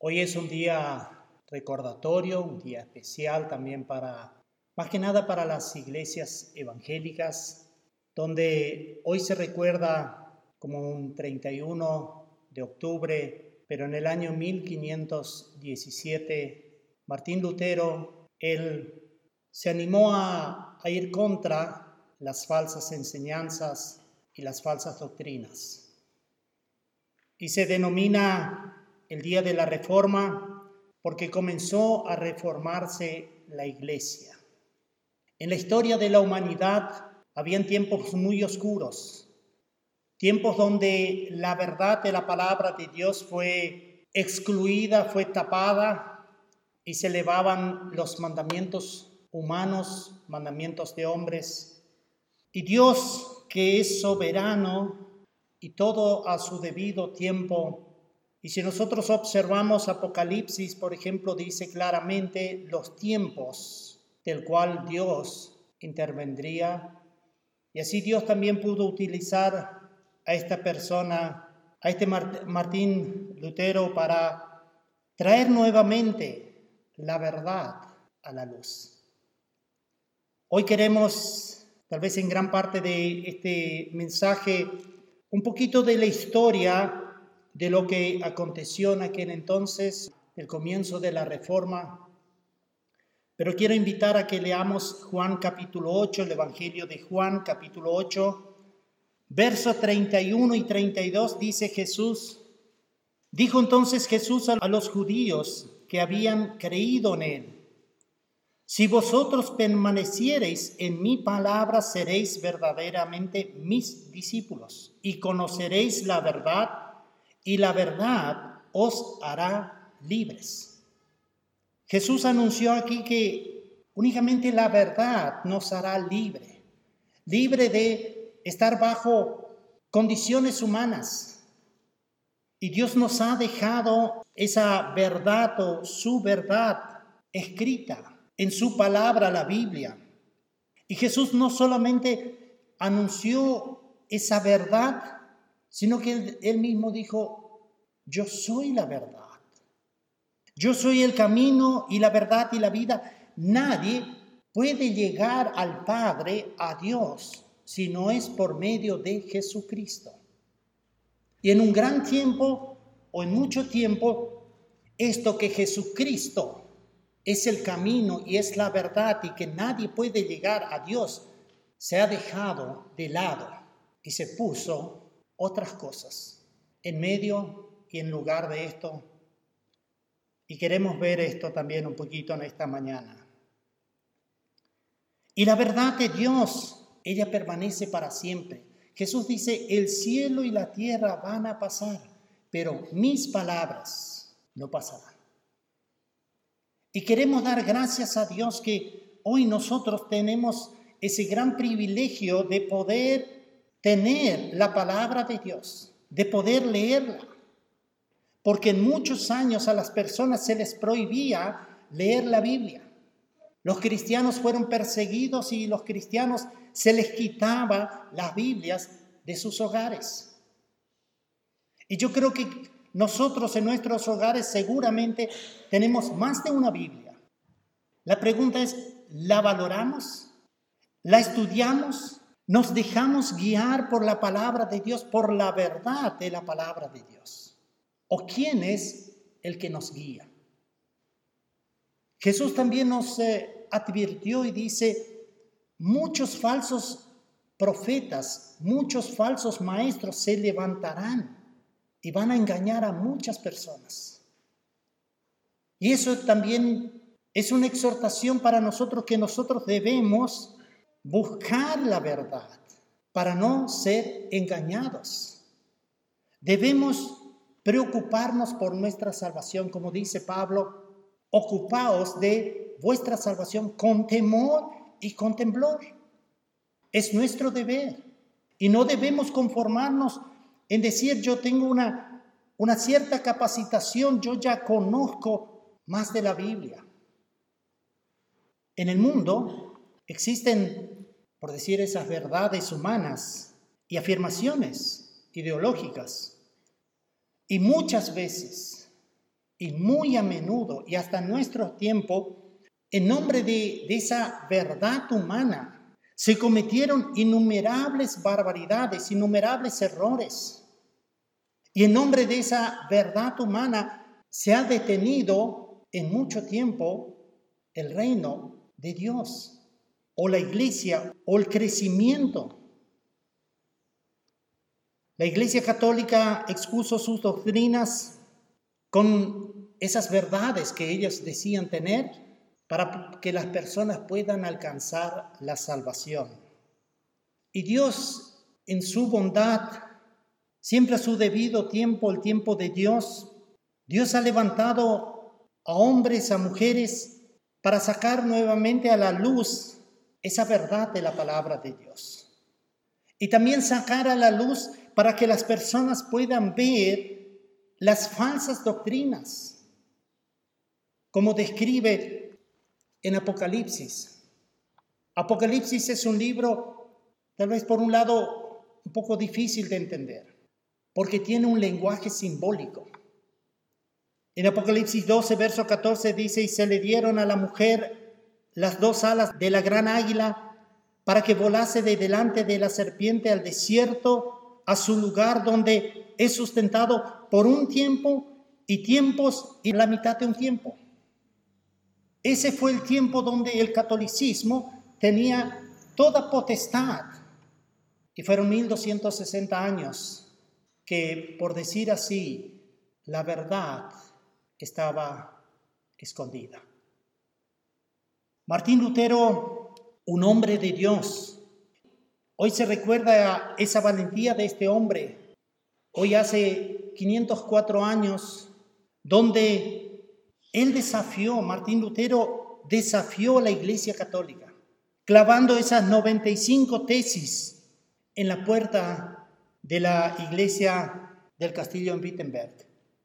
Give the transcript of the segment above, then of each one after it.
Hoy es un día recordatorio, un día especial también más que nada para las iglesias evangélicas, donde hoy se recuerda como un 31 de octubre, pero en el año 1517, Martín Lutero, él se animó a ir contra las falsas enseñanzas y las falsas doctrinas. Y se denomina el Día de la Reforma porque comenzó a reformarse la Iglesia. En la historia de la humanidad habían tiempos muy oscuros, tiempos donde la verdad de la palabra de Dios fue excluida, fue tapada y se elevaban los mandamientos humanos, mandamientos de hombres. Y Dios, que es soberano y todo a su debido tiempo. Y si nosotros observamos Apocalipsis, por ejemplo, dice claramente los tiempos del cual Dios intervendría. Y así Dios también pudo utilizar a esta persona, a este Martín Lutero, para traer nuevamente la verdad a la luz. Hoy queremos, tal vez en gran parte de este mensaje, un poquito de la historia de lo que aconteció en aquel entonces, el comienzo de la Reforma. Pero quiero invitar a que leamos Juan capítulo 8, el Evangelio de Juan capítulo 8, versos 31 y 32, dijo entonces Jesús a los judíos que habían creído en él: si vosotros permaneciereis en mi palabra, seréis verdaderamente mis discípulos y conoceréis la verdad, y la verdad os hará libres. Jesús anunció aquí que únicamente la verdad nos hará libre de estar bajo condiciones humanas. Y Dios nos ha dejado esa verdad o su verdad escrita en su palabra, la Biblia. Y Jesús no solamente anunció esa verdad, sino que él mismo dijo: yo soy la verdad. Yo soy el camino y la verdad y la vida. Nadie puede llegar al Padre, a Dios, si no es por medio de Jesucristo. Y en un gran tiempo, o en mucho tiempo, esto que Jesucristo es el camino y es la verdad y que nadie puede llegar a Dios, se ha dejado de lado y se puso otras cosas en medio y en lugar de esto. Y queremos ver esto también un poquito en esta mañana. Y la verdad de Dios, ella permanece para siempre. Jesús dice: el cielo y la tierra van a pasar, pero mis palabras no pasarán. Y queremos dar gracias a Dios que hoy nosotros tenemos ese gran privilegio de poder tener la palabra de Dios, de poder leerla. Porque en muchos años a las personas se les prohibía leer la Biblia. Los cristianos fueron perseguidos y los cristianos se les quitaba las Biblias de sus hogares. Y yo creo que nosotros en nuestros hogares seguramente tenemos más de una Biblia. La pregunta es: ¿la valoramos? ¿La estudiamos? ¿Nos dejamos guiar por la palabra de Dios, por la verdad de la palabra de Dios? ¿O quién es el que nos guía? Jesús también nos advirtió y dice: muchos falsos profetas, muchos falsos maestros se levantarán y van a engañar a muchas personas. Y eso también es una exhortación para nosotros, que nosotros debemos buscar la verdad para no ser engañados. Debemos preocuparnos por nuestra salvación, como dice Pablo: ocupaos de vuestra salvación con temor y con temblor. Es nuestro deber. Y no debemos conformarnos en decir: yo tengo una cierta capacitación, yo ya conozco más de la Biblia. En el mundo existen, por decir, esas verdades humanas y afirmaciones ideológicas. Y muchas veces y muy a menudo, y hasta en nuestro tiempo, en nombre de esa verdad humana, se cometieron innumerables barbaridades, innumerables errores. Y en nombre de esa verdad humana se ha detenido en mucho tiempo el reino de Dios, o la iglesia, o el crecimiento. La Iglesia Católica expuso sus doctrinas con esas verdades que ellos decían tener para que las personas puedan alcanzar la salvación. Y Dios, en su bondad, siempre a su debido tiempo, el tiempo de Dios, Dios ha levantado a hombres, a mujeres, para sacar nuevamente a la luz esa verdad de la palabra de Dios. Y también sacar a la luz para que las personas puedan ver las falsas doctrinas, como describe en Apocalipsis. Apocalipsis es un libro, tal vez por un lado, un poco difícil de entender, porque tiene un lenguaje simbólico. En Apocalipsis 12, verso 14 dice, y se le dieron a la mujer las dos alas de la gran águila para que volase de delante de la serpiente al desierto, a su lugar donde es sustentado por un tiempo y tiempos y la mitad de un tiempo. Ese fue el tiempo donde el catolicismo tenía toda potestad. Y fueron 1260 años que, por decir así, la verdad estaba escondida. Martín Lutero, un hombre de Dios. Hoy se recuerda esa valentía de este hombre. Hoy hace 504 años, donde él Martín Lutero desafió a la Iglesia Católica, clavando esas 95 tesis en la puerta de la iglesia del castillo en Wittenberg.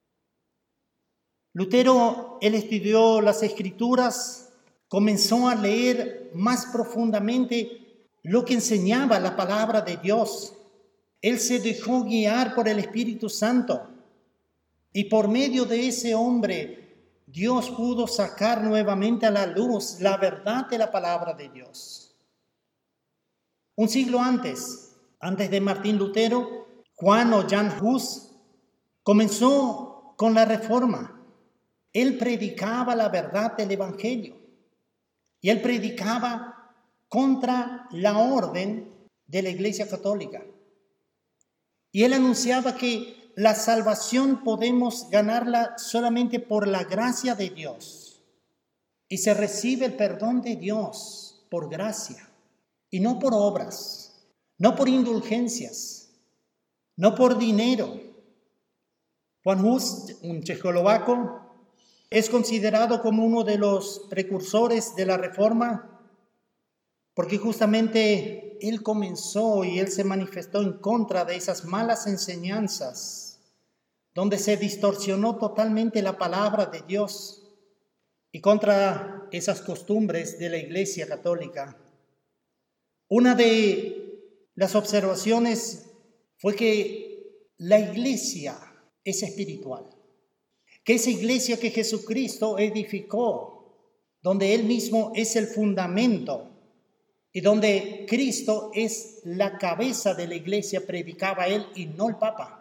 Lutero, él estudió las Escrituras, comenzó a leer más profundamente lo que enseñaba la palabra de Dios. Él se dejó guiar por el Espíritu Santo y por medio de ese hombre Dios pudo sacar nuevamente a la luz la verdad de la palabra de Dios. Un siglo antes de Martín Lutero, Juan o Jan Hus comenzó con la Reforma. Él predicaba la verdad del Evangelio y él predicaba contra la orden de la Iglesia Católica. Y él anunciaba que la salvación podemos ganarla solamente por la gracia de Dios. Y se recibe el perdón de Dios por gracia y no por obras, no por indulgencias, no por dinero. Juan Hus, un checoslovaco, es considerado como uno de los precursores de la Reforma porque justamente él comenzó y él se manifestó en contra de esas malas enseñanzas donde se distorsionó totalmente la palabra de Dios y contra esas costumbres de la Iglesia Católica. Una de las observaciones fue que la Iglesia es espiritual, que esa iglesia que Jesucristo edificó, donde Él mismo es el fundamento y donde Cristo es la cabeza de la iglesia, predicaba Él y no el Papa.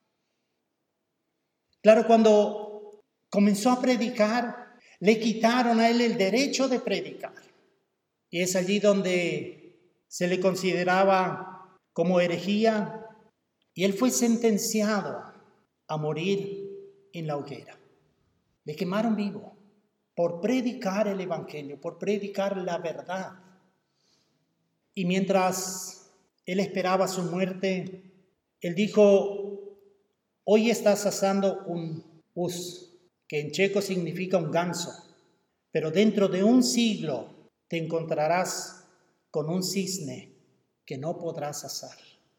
Claro, cuando comenzó a predicar, le quitaron a Él el derecho de predicar. Y es allí donde se le consideraba como herejía y Él fue sentenciado a morir en la hoguera. Le quemaron vivo por predicar el evangelio, por predicar la verdad. Y mientras él esperaba su muerte, él dijo, hoy estás asando un us, que en checo significa un ganso, pero dentro de un siglo te encontrarás con un cisne que no podrás asar.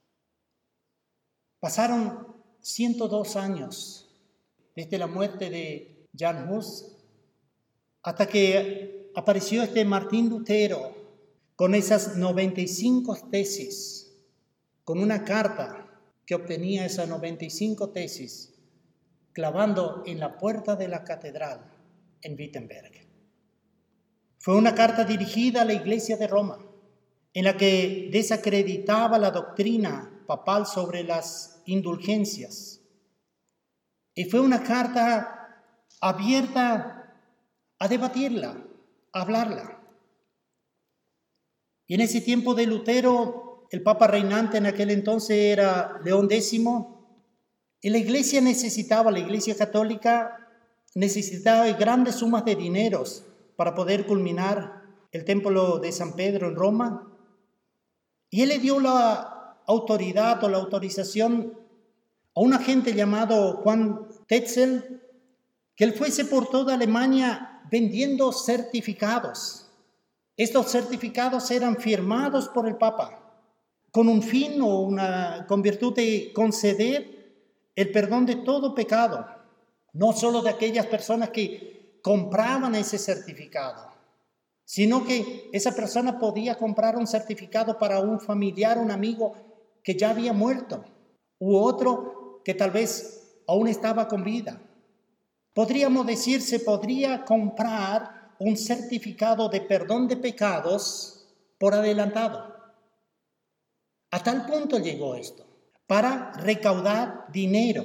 Pasaron 102 años desde la muerte de Jan Hus hasta que apareció este Martín Lutero con esas 95 tesis, con una carta que obtenía esas 95 tesis clavando en la puerta de la catedral en Wittenberg. Fue una carta dirigida a la Iglesia de Roma, en la que desacreditaba la doctrina papal sobre las indulgencias. Y fue una carta abierta a debatirla, a hablarla. Y en ese tiempo de Lutero, el papa reinante en aquel entonces era León X, y la Iglesia Católica necesitaba grandes sumas de dineros para poder culminar el templo de San Pedro en Roma. Y él le dio la autoridad o la autorización a un agente llamado Juan Tetzel, que él fuese por toda Alemania vendiendo certificados. Estos certificados eran firmados por el Papa con un fin o con virtud de conceder el perdón de todo pecado, no solo de aquellas personas que compraban ese certificado, sino que esa persona podía comprar un certificado para un familiar, un amigo que ya había muerto, u otro que tal vez aún estaba con vida. Podríamos decir, se podría comprar un certificado de perdón de pecados por adelantado. A tal punto llegó esto, para recaudar dinero.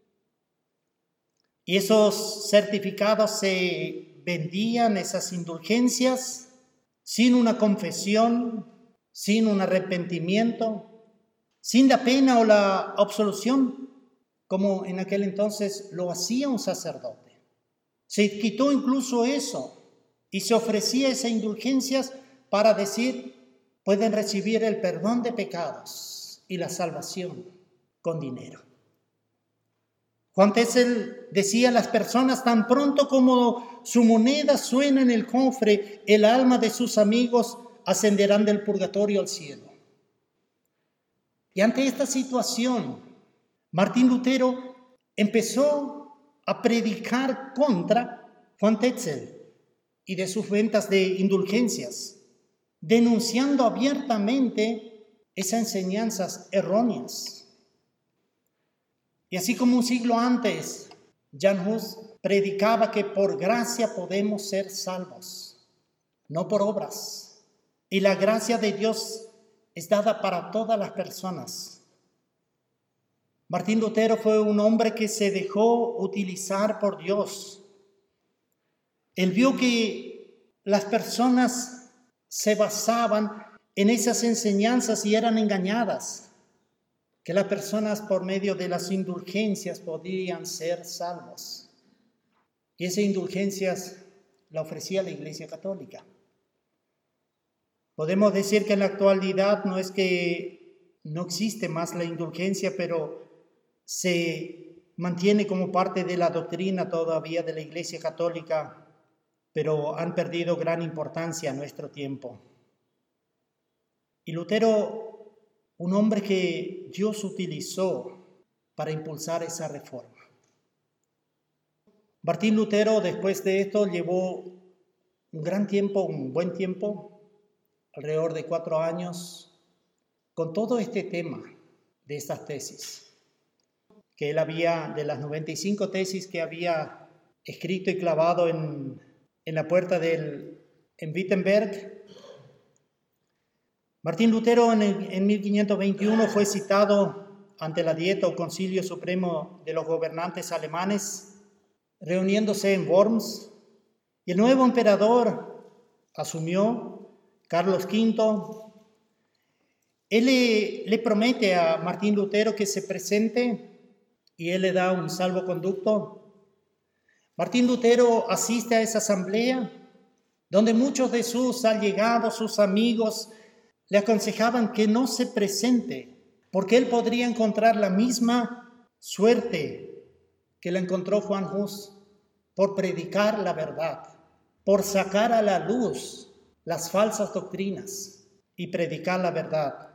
Y esos certificados se vendían, esas indulgencias, sin una confesión, sin un arrepentimiento, sin la pena o la absolución, como en aquel entonces lo hacía un sacerdote. Se quitó incluso eso y se ofrecía esas indulgencias para decir, pueden recibir el perdón de pecados y la salvación con dinero. Juan Tetzel decía, las personas tan pronto como su moneda suena en el cofre, el alma de sus amigos ascenderán del purgatorio al cielo. Y ante esta situación, Martín Lutero empezó a predicar contra Juan Tetzel y de sus ventas de indulgencias, denunciando abiertamente esas enseñanzas erróneas. Y así como un siglo antes, Jan Hus predicaba que por gracia podemos ser salvos, no por obras. Y la gracia de Dios es dada para todas las personas. Martín Lutero fue un hombre que se dejó utilizar por Dios. Él vio que las personas se basaban en esas enseñanzas y eran engañadas, que las personas por medio de las indulgencias podían ser salvos. Y esas indulgencias la ofrecía la Iglesia Católica. Podemos decir que en la actualidad no es que no existe más la indulgencia, pero se mantiene como parte de la doctrina todavía de la Iglesia Católica, pero han perdido gran importancia en nuestro tiempo. Y Lutero, un hombre que Dios utilizó para impulsar esa reforma. Martín Lutero, después de esto, llevó un buen tiempo, alrededor de 4 años, con todo este tema de estas tesis, que él había, de las 95 tesis que había escrito y clavado en la puerta en Wittenberg. Martín Lutero en 1521 fue citado ante la Dieta o Concilio Supremo de los gobernantes alemanes, reuniéndose en Worms, y el nuevo emperador asumió, Carlos V. Él le promete a Martín Lutero que se presente y él le da un salvoconducto. Martín Lutero asiste a esa asamblea donde muchos de sus allegados, sus amigos, le aconsejaban que no se presente, porque él podría encontrar la misma suerte que la encontró Juan Hus por predicar la verdad, por sacar a la luz las falsas doctrinas y predicar la verdad.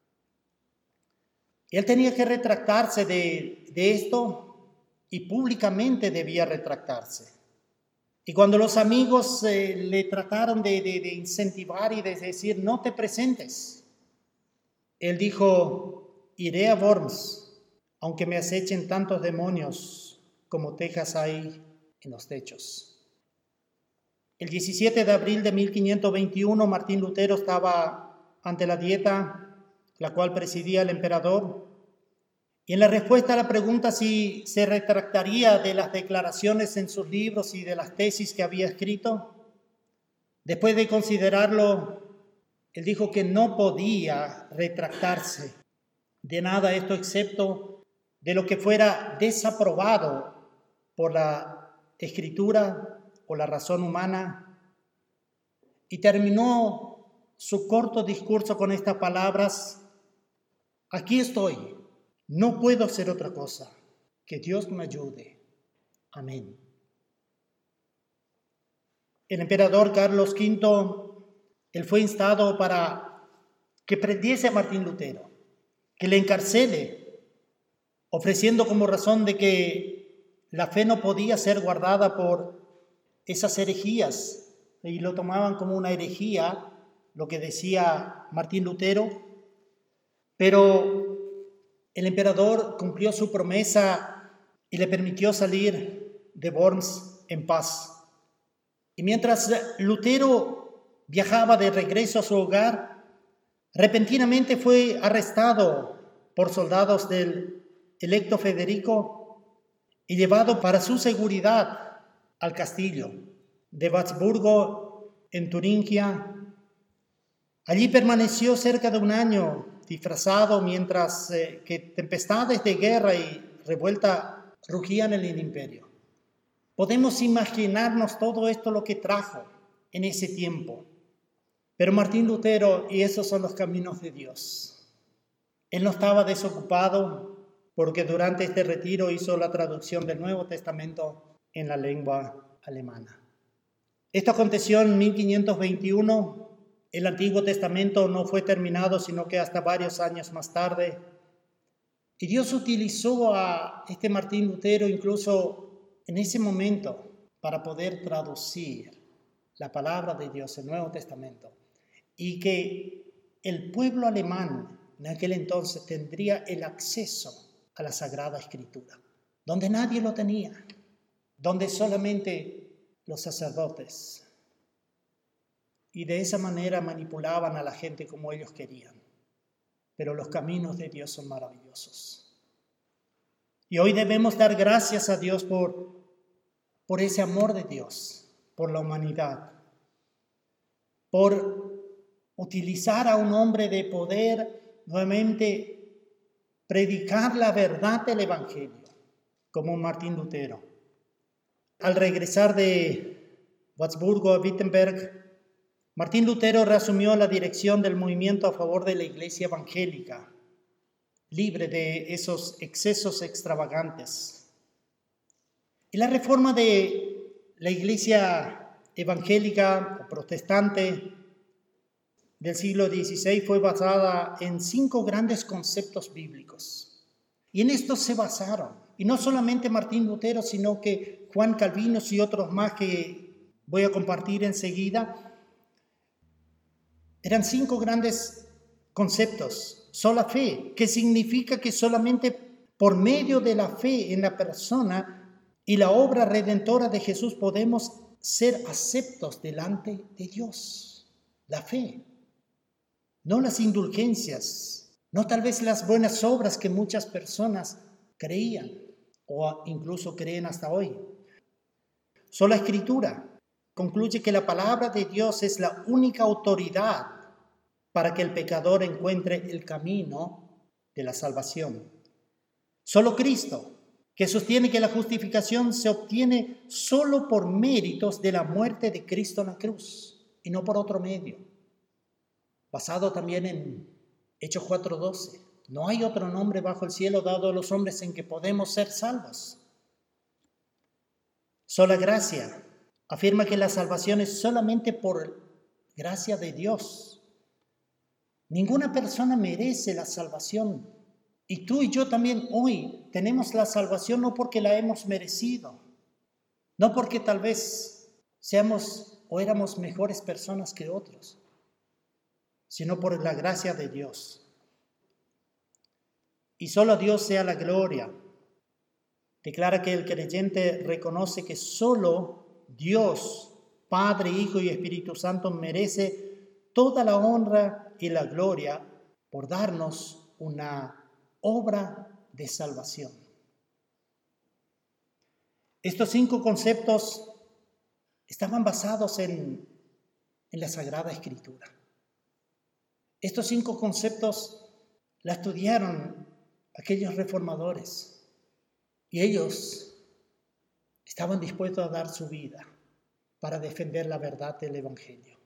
Y él tenía que retractarse de esto y públicamente debía retractarse. Y cuando los amigos le trataron de incentivar y de decir, no te presentes, él dijo, iré a Worms, aunque me acechen tantos demonios, como tejas hay en los techos. El 17 de abril de 1521, Martín Lutero estaba ante la dieta, la cual presidía el emperador, y en la respuesta a la pregunta si se retractaría de las declaraciones en sus libros y de las tesis que había escrito, después de considerarlo, él dijo que no podía retractarse de nada esto excepto de lo que fuera desaprobado por la escritura o la razón humana, y terminó su corto discurso con estas palabras: aquí estoy, no puedo hacer otra cosa, que Dios me ayude. Amén. El emperador Carlos V, él fue instado para que prendiese a Martín Lutero, que le encarcele, ofreciendo como razón de que la fe no podía ser guardada por esas herejías, y lo tomaban como una herejía, lo que decía Martín Lutero. Pero el emperador cumplió su promesa y le permitió salir de Worms en paz. Y mientras Lutero viajaba de regreso a su hogar, repentinamente fue arrestado por soldados del electo Federico y llevado para su seguridad al castillo de Warzburgo en Turingia. Allí permaneció cerca de un año disfrazado mientras que tempestades de guerra y revuelta rugían en el imperio. Podemos imaginarnos todo esto lo que trajo en ese tiempo. Pero Martín Lutero, y esos son los caminos de Dios. Él no estaba desocupado porque durante este retiro hizo la traducción del Nuevo Testamento en la lengua alemana. Esto aconteció en 1521. El Antiguo Testamento no fue terminado, sino que hasta varios años más tarde. Y Dios utilizó a este Martín Lutero incluso en ese momento para poder traducir la palabra de Dios, el Nuevo Testamento. Y que el pueblo alemán en aquel entonces tendría el acceso a la Sagrada Escritura, donde nadie lo tenía, donde solamente los sacerdotes. Y de esa manera manipulaban a la gente como ellos querían. Pero los caminos de Dios son maravillosos. Y hoy debemos dar gracias a Dios por ese amor de Dios, por la humanidad, por utilizar a un hombre de poder nuevamente predicar la verdad del Evangelio, como Martín Lutero. Al regresar de Warzburgo a Wittenberg, Martín Lutero reasumió la dirección del movimiento a favor de la Iglesia evangélica, libre de esos excesos extravagantes. Y la reforma de la Iglesia evangélica o protestante del siglo XVI fue basada en 5 grandes conceptos bíblicos. Y en estos se basaron. Y no solamente Martín Lutero, sino que Juan Calvino y otros más que voy a compartir enseguida. Eran 5 grandes conceptos. Sola fe, que significa que solamente por medio de la fe en la persona y la obra redentora de Jesús podemos ser aceptos delante de Dios. La fe, no las indulgencias, no tal vez las buenas obras que muchas personas creían o incluso creen hasta hoy. Sola Escritura concluye que la palabra de Dios es la única autoridad para que el pecador encuentre el camino de la salvación. Solo Cristo, que sostiene que la justificación se obtiene solo por méritos de la muerte de Cristo en la cruz y no por otro medio. Basado también en Hechos 4:12. No hay otro nombre bajo el cielo dado a los hombres en que podemos ser salvos. Sola gracia afirma que la salvación es solamente por gracia de Dios. Ninguna persona merece la salvación. Y tú y yo también hoy tenemos la salvación no porque la hemos merecido, no porque tal vez seamos o éramos mejores personas que otros, sino por la gracia de Dios. Y solo a Dios sea la gloria declara que el creyente reconoce que solo Dios, Padre, Hijo y Espíritu Santo merece toda la honra y la gloria por darnos una obra de salvación. Estos 5 conceptos estaban basados en la Sagrada Escritura. Estos 5 conceptos la estudiaron aquellos reformadores y ellos estaban dispuestos a dar su vida para defender la verdad del Evangelio.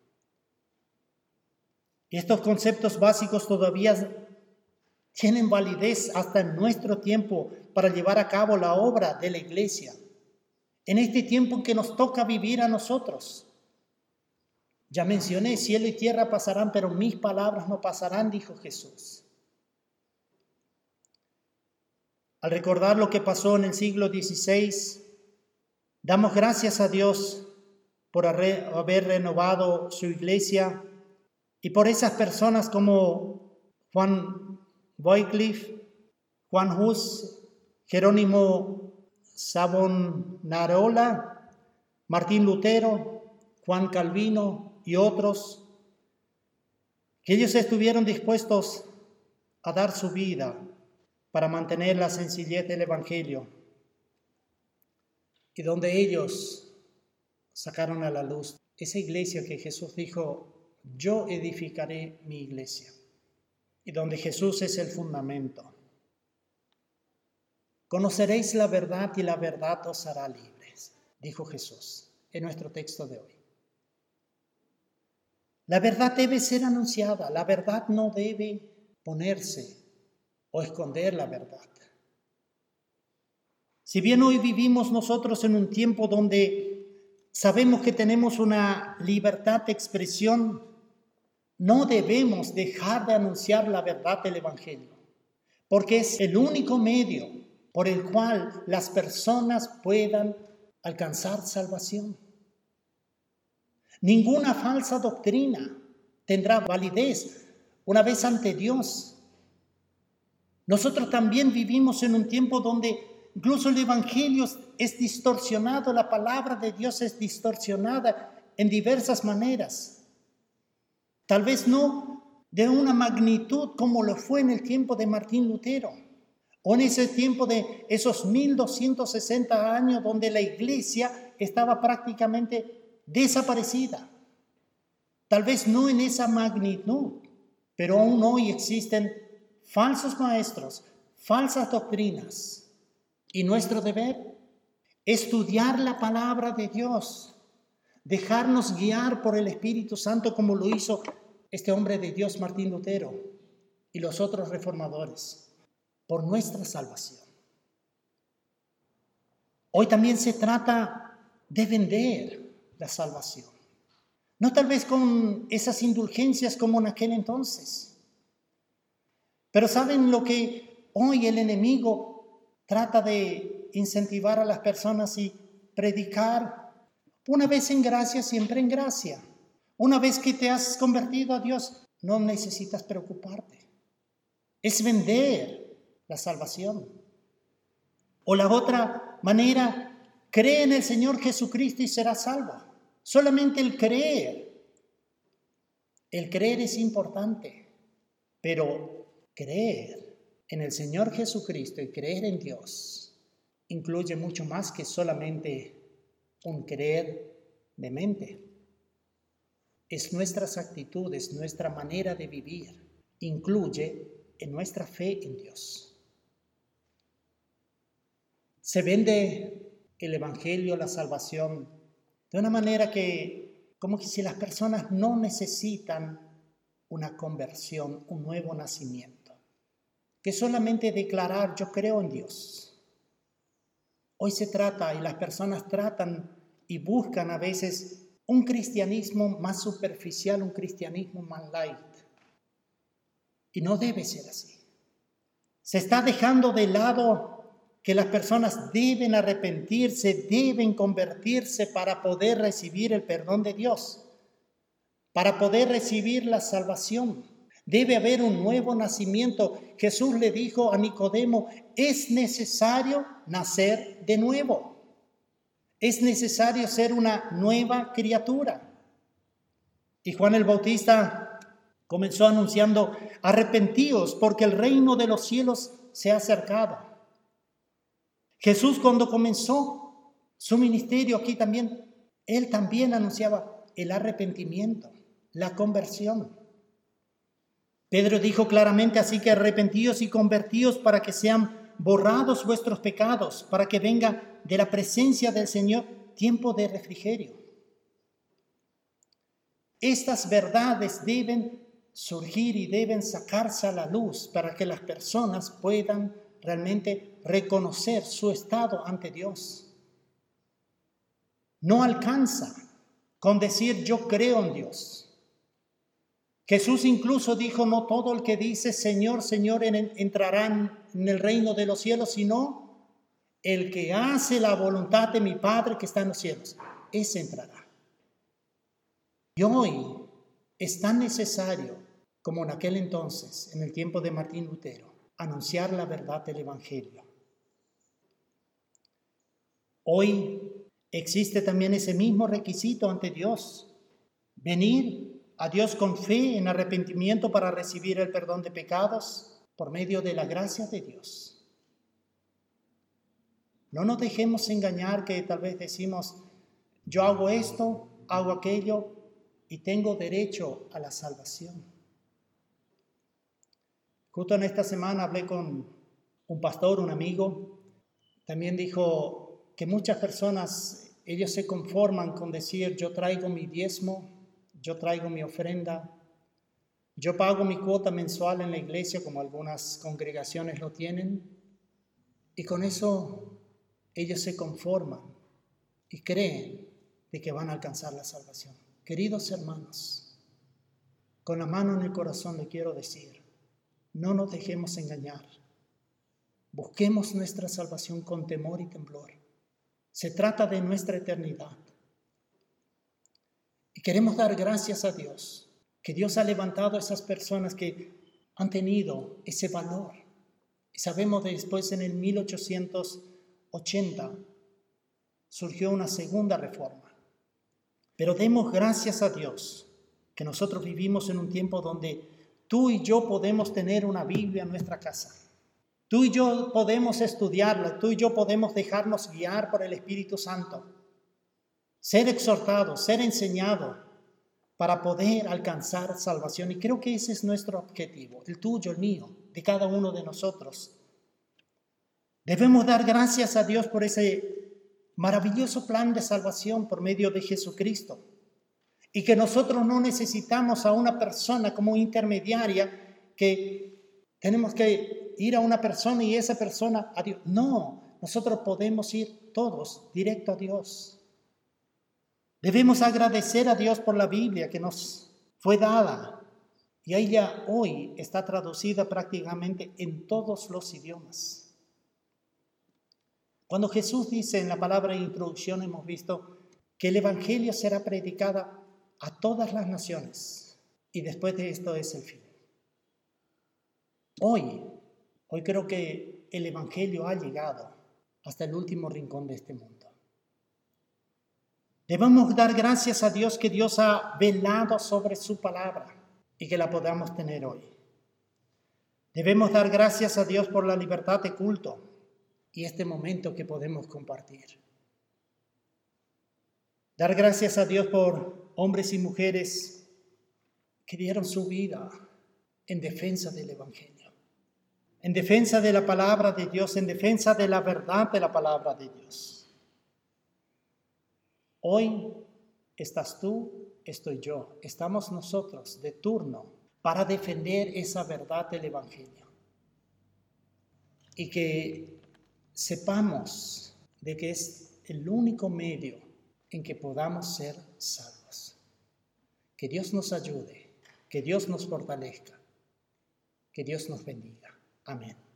Y estos conceptos básicos todavía tienen validez hasta en nuestro tiempo para llevar a cabo la obra de la iglesia, en este tiempo en que nos toca vivir a nosotros. Ya mencioné, cielo y tierra pasarán, pero mis palabras no pasarán, dijo Jesús. Al recordar lo que pasó en el siglo XVI, damos gracias a Dios por haber renovado su iglesia y por esas personas como Juan Wycliffe, Juan Hus, Jerónimo Savonarola, Martín Lutero, Juan Calvino y otros, que ellos estuvieron dispuestos a dar su vida para mantener la sencillez del Evangelio, y donde ellos sacaron a la luz esa iglesia que Jesús dijo, yo edificaré mi iglesia, y donde Jesús es el fundamento. Conoceréis la verdad y la verdad os hará libres, dijo Jesús en nuestro texto de hoy. La verdad debe ser anunciada, la verdad no debe ponerse o esconder la verdad. Si bien hoy vivimos nosotros en un tiempo donde sabemos que tenemos una libertad de expresión, no debemos dejar de anunciar la verdad del Evangelio, porque es el único medio por el cual las personas puedan alcanzar salvación. Ninguna falsa doctrina tendrá validez una vez ante Dios. Nosotros también vivimos en un tiempo donde incluso el Evangelio es distorsionado, la palabra de Dios es distorsionada en diversas maneras. Tal vez no de una magnitud como lo fue en el tiempo de Martín Lutero, o en ese tiempo de esos 1260 años donde la iglesia estaba prácticamente desaparecida. Tal vez no en esa magnitud, pero aún hoy existen falsos maestros, falsas doctrinas. Y nuestro deber, estudiar la palabra de Dios, dejarnos guiar por el Espíritu Santo como lo hizo este hombre de Dios, Martín Lutero, y los otros reformadores, por nuestra salvación. Hoy también se trata de vender la salvación. No tal vez con esas indulgencias como en aquel entonces. Pero ¿saben lo que hoy el enemigo trata de incentivar a las personas y predicar? Una vez en gracia, siempre en gracia. Una vez que te has convertido a Dios, no necesitas preocuparte. Es vender la salvación. O la otra manera, cree en el Señor Jesucristo y serás salvo. Solamente el creer es importante, pero creer en el Señor Jesucristo y creer en Dios incluye mucho más que solamente un creer de mente. Es nuestras actitudes, nuestra manera de vivir, incluye en nuestra fe en Dios. Se vende el Evangelio, la salvación, de una manera que, como que si las personas no necesitan una conversión, un nuevo nacimiento, que solamente declarar yo creo en Dios. Hoy se trata, y las personas tratan y buscan a veces un cristianismo más superficial, un cristianismo más light. Y no debe ser así. Se está dejando de lado que las personas deben arrepentirse, deben convertirse para poder recibir el perdón de Dios, para poder recibir la salvación. Debe haber un nuevo nacimiento. Jesús le dijo a Nicodemo, es necesario nacer de nuevo. Es necesario ser una nueva criatura. Y Juan el Bautista comenzó anunciando, arrepentíos porque el reino de los cielos se ha acercado. Jesús cuando comenzó su ministerio aquí también, él también anunciaba el arrepentimiento, la conversión. Pedro dijo claramente, así que arrepentíos y convertíos para que sean borrados vuestros pecados, para que venga de la presencia del Señor tiempo de refrigerio. Estas verdades deben surgir y deben sacarse a la luz para que las personas puedan realmente reconocer su estado ante Dios. No alcanza con decir yo creo en Dios. Jesús incluso dijo, no todo el que dice Señor, Señor entrará en el reino de los cielos, sino el que hace la voluntad de mi Padre que está en los cielos, ese entrará. Y hoy es tan necesario como en aquel entonces, en el tiempo de Martín Lutero, anunciar la verdad del Evangelio. Hoy existe también ese mismo requisito ante Dios, venir a Dios con fe en arrepentimiento para recibir el perdón de pecados por medio de la gracia de Dios. No nos dejemos engañar que tal vez decimos, yo hago esto, hago aquello y tengo derecho a la salvación. Justo en esta semana hablé con un pastor, un amigo, también dijo que muchas personas, ellos se conforman con decir, yo traigo mi diezmo, yo traigo mi ofrenda, yo pago mi cuota mensual en la iglesia como algunas congregaciones lo tienen, y con eso ellos se conforman y creen de que van a alcanzar la salvación. Queridos hermanos, con la mano en el corazón le quiero decir, no nos dejemos engañar. Busquemos nuestra salvación con temor y temblor. Se trata de nuestra eternidad. Y queremos dar gracias a Dios, que Dios ha levantado a esas personas que han tenido ese valor. Y sabemos después en el 1880 surgió una segunda reforma. Pero demos gracias a Dios que nosotros vivimos en un tiempo donde tú y yo podemos tener una Biblia en nuestra casa. Tú y yo podemos estudiarla, tú y yo podemos dejarnos guiar por el Espíritu Santo. Ser exhortado, ser enseñado para poder alcanzar salvación. Y creo que ese es nuestro objetivo, el tuyo, el mío, de cada uno de nosotros. Debemos dar gracias a Dios por ese maravilloso plan de salvación por medio de Jesucristo. Y que nosotros no necesitamos a una persona como intermediaria, que tenemos que ir a una persona y esa persona a Dios. No, nosotros podemos ir todos directo a Dios. Debemos agradecer a Dios por la Biblia que nos fue dada y ella hoy está traducida prácticamente en todos los idiomas. Cuando Jesús dice en la palabra de introducción, hemos visto que el Evangelio será predicado a todas las naciones y después de esto es el fin. Hoy creo que el Evangelio ha llegado hasta el último rincón de este mundo. Debemos dar gracias a Dios que Dios ha velado sobre su palabra y que la podamos tener hoy. Debemos dar gracias a Dios por la libertad de culto y este momento que podemos compartir. Dar gracias a Dios por hombres y mujeres que dieron su vida en defensa del Evangelio, en defensa de la palabra de Dios, en defensa de la verdad de la palabra de Dios. Hoy estás tú, estoy yo, estamos nosotros de turno para defender esa verdad del Evangelio. Y que sepamos de que es el único medio en que podamos ser salvos. Que Dios nos ayude, que Dios nos fortalezca, que Dios nos bendiga. Amén.